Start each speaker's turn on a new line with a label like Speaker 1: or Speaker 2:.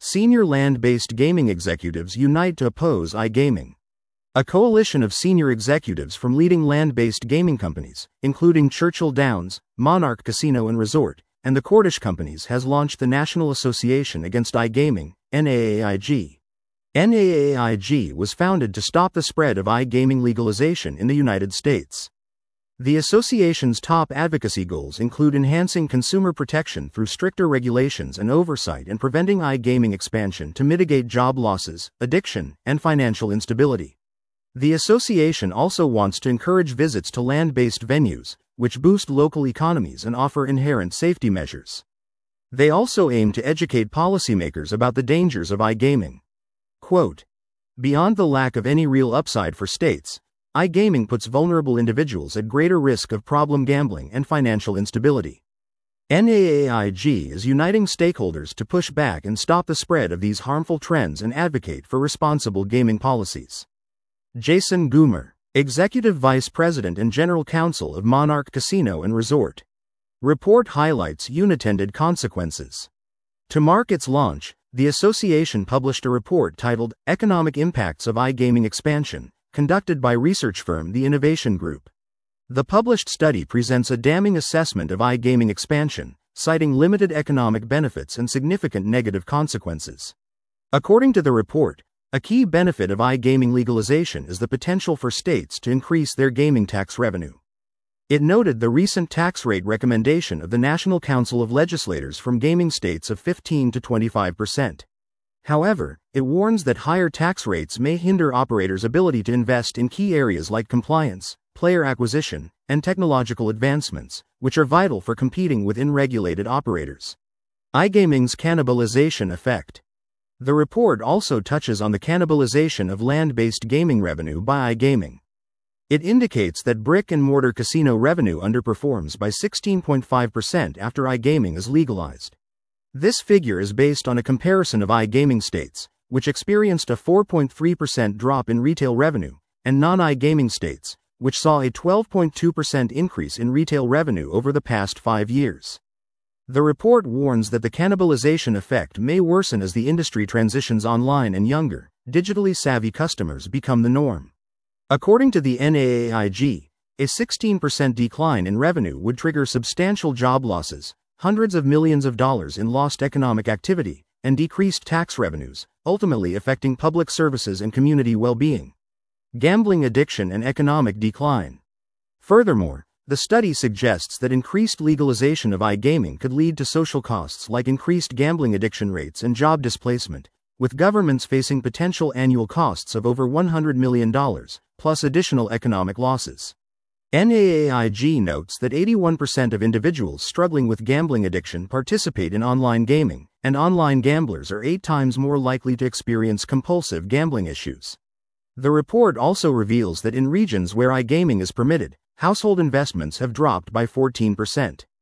Speaker 1: Senior land-based gaming executives unite to oppose iGaming. A coalition of senior executives from leading land-based gaming companies, including Churchill Downs, Monarch Casino and Resort, and the Cordish Companies, has launched the National Association Against iGaming, NAAIG. NAAIG was founded to stop the spread of iGaming legalization in the United States. The association's top advocacy goals include enhancing consumer protection through stricter regulations and oversight and preventing iGaming expansion to mitigate job losses, addiction, and financial instability. The association also wants to encourage visits to land-based venues, which boost local economies and offer inherent safety measures. They also aim to educate policymakers about the dangers of iGaming. Quote, "Beyond the lack of any real upside for states, iGaming puts vulnerable individuals at greater risk of problem gambling and financial instability. NAAIG is uniting stakeholders to push back and stop the spread of these harmful trends and advocate for responsible gaming policies." Jason Goomer, Executive Vice President and General Counsel of Monarch Casino and Resort. Report highlights unintended consequences. To mark its launch, the association published a report titled Economic Impacts of iGaming Expansion, conducted by research firm The Innovation Group. The published study presents a damning assessment of iGaming expansion, citing limited economic benefits and significant negative consequences. According to the report, a key benefit of iGaming legalization is the potential for states to increase their gaming tax revenue. It noted the recent tax rate recommendation of the National Council of Legislators from gaming states of 15 to 25%. However, it warns that higher tax rates may hinder operators' ability to invest in key areas like compliance, player acquisition, and technological advancements, which are vital for competing with unregulated operators. iGaming's cannibalization effect. The report also touches on the cannibalization of land-based gaming revenue by iGaming. It indicates that brick-and-mortar casino revenue underperforms by 16.5% after iGaming is legalized. This figure is based on a comparison of iGaming states, which experienced a 4.3% drop in retail revenue, and non-iGaming states, which saw a 12.2% increase in retail revenue over the past 5 years. The report warns that the cannibalization effect may worsen as the industry transitions online and younger, digitally savvy customers become the norm. According to the NAAIG, a 16% decline in revenue would trigger substantial job losses, hundreds of millions of dollars in lost economic activity, and decreased tax revenues, ultimately affecting public services and community well-being. Gambling addiction and economic decline. Furthermore, the study suggests that increased legalization of iGaming could lead to social costs like increased gambling addiction rates and job displacement, with governments facing potential annual costs of over $100 million, plus additional economic losses. NAAIG notes that 81% of individuals struggling with gambling addiction participate in online gaming, and online gamblers are 8 times more likely to experience compulsive gambling issues. The report also reveals that in regions where iGaming is permitted, household investments have dropped by 14%.